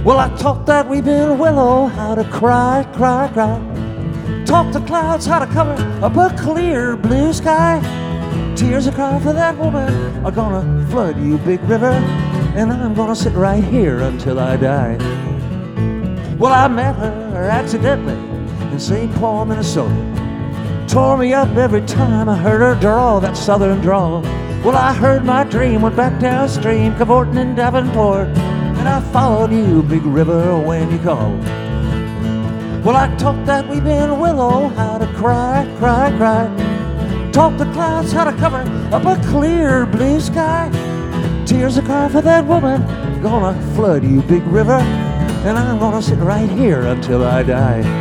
Well, I taught that weeping willow how to cry, cry, cry. Taught the clouds how to cover up a clear blue sky. Tears of cry for that woman are gonna flood you, big river, and I'm gonna sit right here until I die. Well, I met her accidentally in St. Paul, Minnesota. Tore me up every time I heard her drawl that southern drawl. Well, I heard my dream went back downstream, cavorting in Davenport, and I followed you, big river, when you called. Well, I taught that weeping willow how to cry, cry, cry. Taught the clouds how to cover up a clear blue sky. Tears of cry for that woman gonna flood you, big river, and I'm gonna sit right here until I die.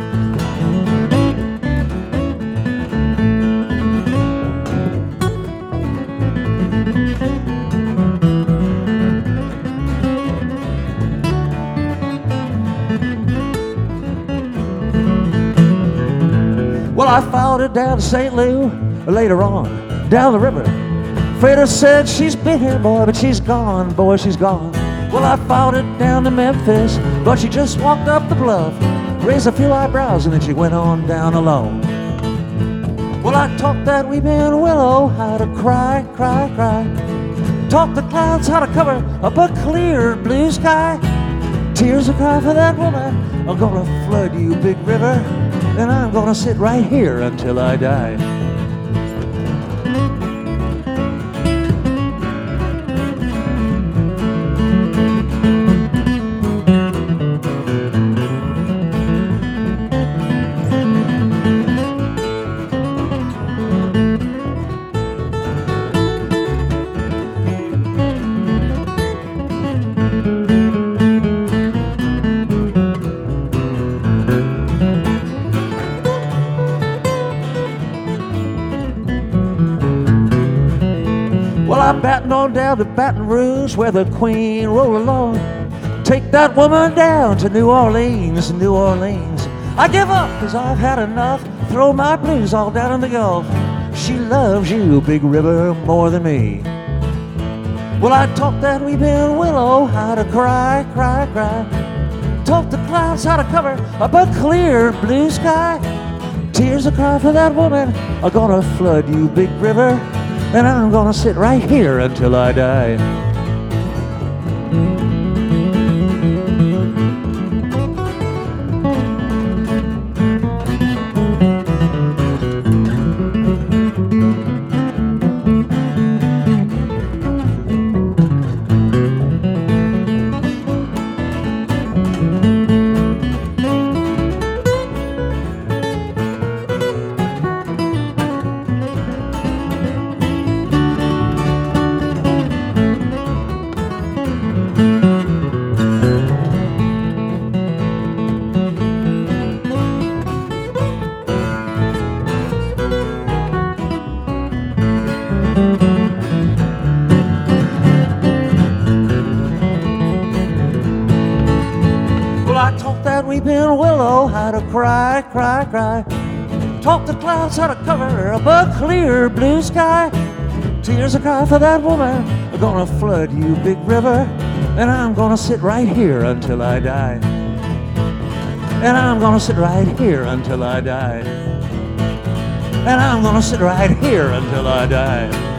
Well, I followed her down to St. Lou later on, down the river. Freda said she's been here, boy, but she's gone, boy, she's gone. Well, I followed her down to Memphis, but she just walked up the bluff, raised a few eyebrows, and then she went on down alone. Well, I taught that weeping willow how to cry, cry, cry. Taught the clouds how to cover up a clear blue sky. Tears of cry for that woman are gonna flood you, big river, and I'm gonna sit right here until I die. Well, I battened on down to Baton Rouge where the Queen rolled along. Take that woman down to New Orleans, New Orleans. I give up 'cause I've had enough. Throw my blues all down in the Gulf. She loves you, big river, more than me. Well, I taught that weeping willow how to cry, cry, cry. Taught the clouds how to cover up a clear blue sky. Tears of cry for that woman are gonna flood you, big river, and I'm gonna sit right here until I die. I taught that weeping willow how to cry, cry, cry. Taught the clouds how to cover up a clear blue sky. Tears of cry for that woman are gonna flood you, big river, and I'm gonna sit right here until I die. And I'm gonna sit right here until I die. And I'm gonna sit right here until I die.